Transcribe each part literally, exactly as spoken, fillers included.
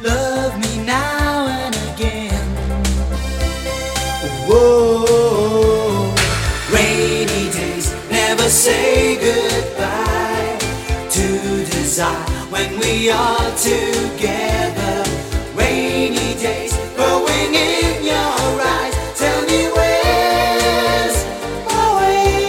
love me now and again. Whoa, rainy days never say goodbye to desire when we are together. Rainy days growing in your eyes, tell me where's my way.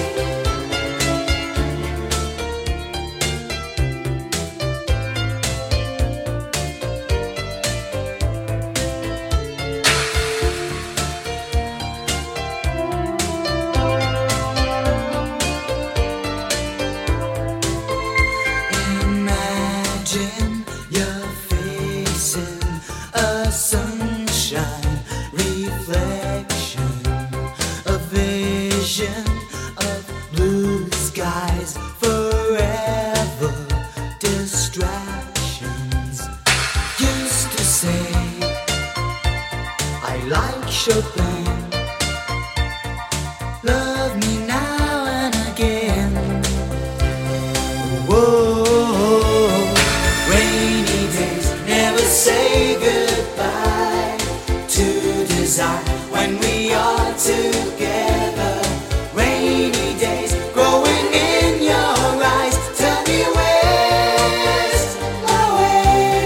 Imagine you're facing a sunshine reflection, a vision of blue skies, forever distractions. Used to say I like Chopin, love me now and again. Whoa, rainy days never say goodbye to desire when we are together. Rainy days growing in your eyes, tell me where's my way.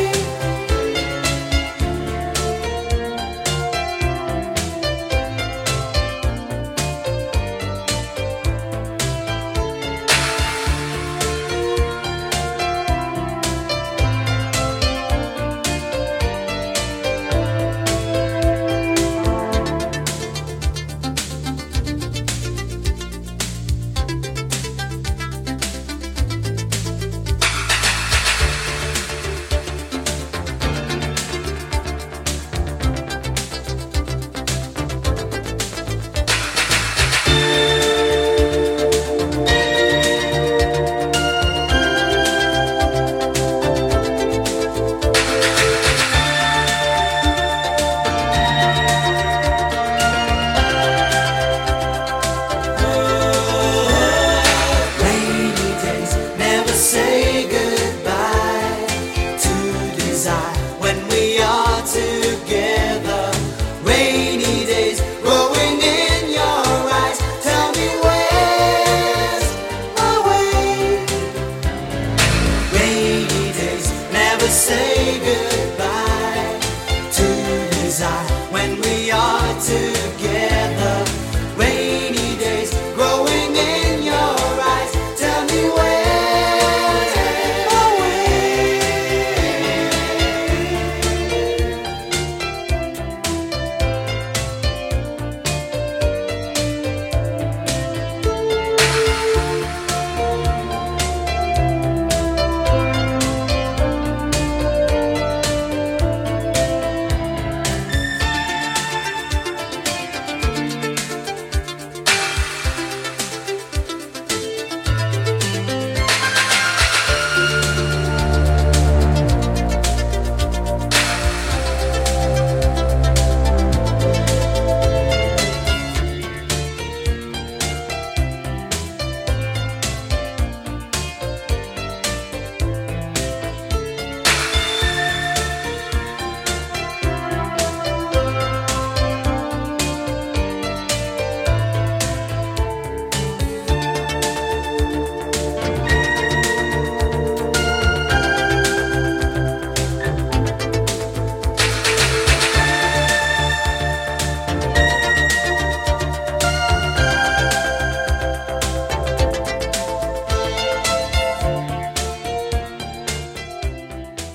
Rainy days never say goodbye to desire when we are together. Rainy days growing in your eyes, tell me where's my way. Rainy days never say goodbye.